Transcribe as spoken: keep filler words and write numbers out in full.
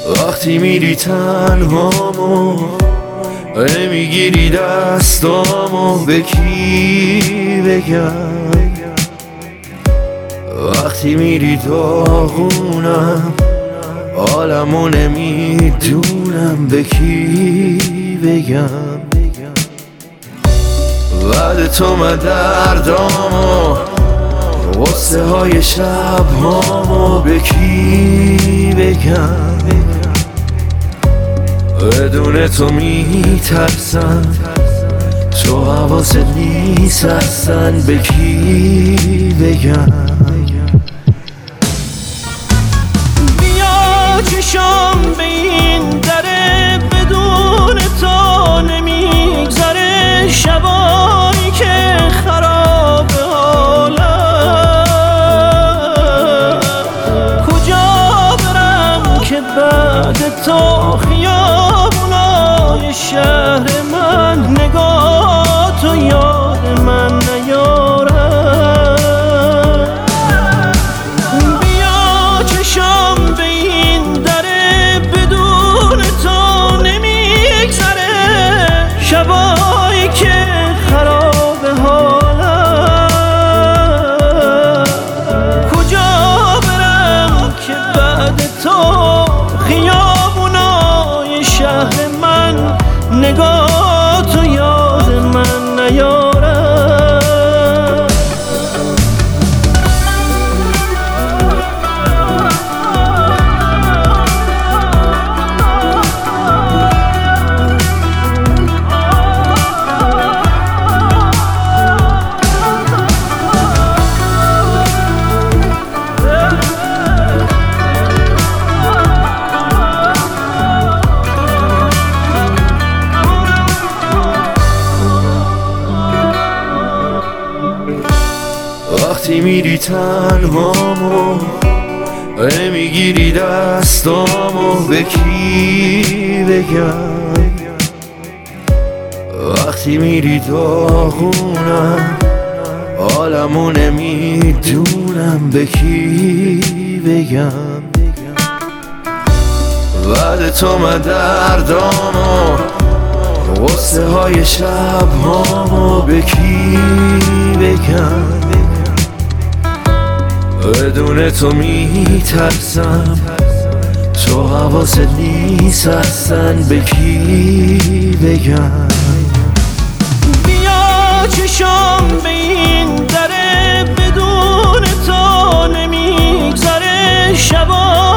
وقتی میری تنهامو میگیری دستامو به کی بگم؟ وقتی میری داغونم عالمو نمیدونم به کی بگم؟ بعد تو من دردامو غصه های شب هامو به کی بگم؟ بدون تو میترسم، تو حواست نیست اصلا به کی بگم؟ بیا چشام به این دره، بدون تو نمیگذره شبایی که خراب حالم. کجا برم که بعد تو خیابونای شهر من نگاه تو یاد من نیارم؟ بیا چشام به این دره، بدون تو نمیگذره شبایی که خراب حالم. کجا برم که بعد تو خیابونای شهر من نگاه تو یاد من نیارم؟ وقتی میری تنهامو میگیری دستامو به کی بگم؟ وقتی میری داغونم عالمو نمیدونم به کی بگم؟ بعد تو من دردامو غصه های شب هامو به کی بگم؟ بدون تو میترسم، تو حواست نیست اصلا به کی بگم؟ بیا چشام به این دره، بدون تو نمیگذره شبا